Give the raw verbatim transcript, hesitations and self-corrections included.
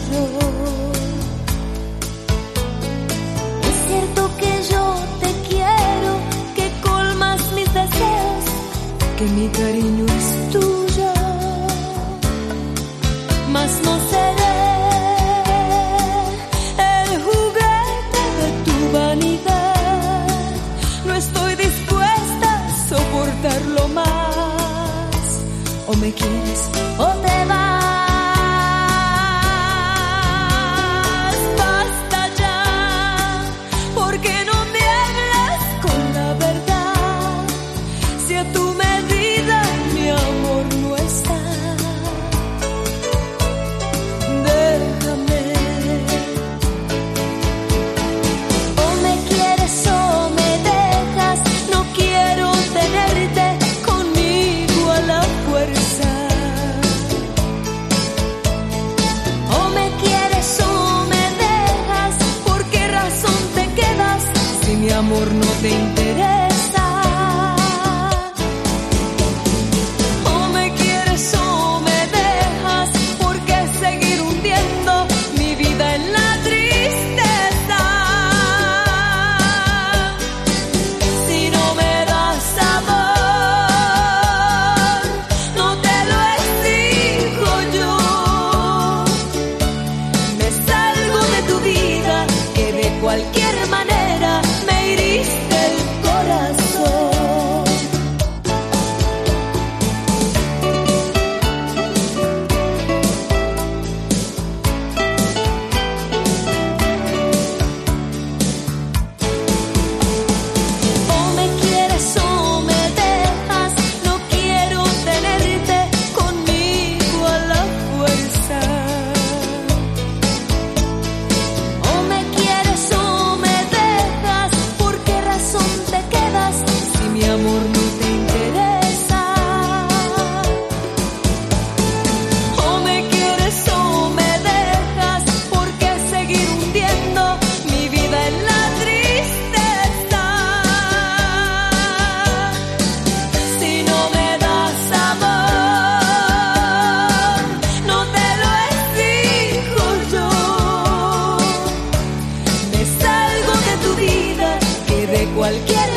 susurro. Es cierto que yo te quiero, que colmas mis deseos, que mi cariño es tuyo, mas no seré el juguete de tu vanidad. No estoy dispuesta a soportarlo más. O me quieres o te vas. Basta ya, porque no me hablas con la verdad. Si a tu medida mi amor no está, déjame. O me quieres o me dejas. No quiero tenerte conmigo a la fuerza. O me quieres o me dejas. ¿Por qué razón te quedas si mi amor no te interesa? O me quieres o me dejas. ¿Por qué seguir hundiendo mi vida en la tristeza? Si no me das amor, no te lo exijo yo. Me salgo de tu vida, que de cualquier manera me hiriste el corazón. O me quieres o me dejas. No quiero tenerte conmigo a la fuerza. O me quieres o me dejas. ¿Por qué razón te quedas si mi amor no te interesa? O me quieres o me dejas. ¿Por qué seguir hundiendo mi vida en la tristeza? Si no me das amor, no te lo exijo yo. Me salgo de tu vida, que de cualquier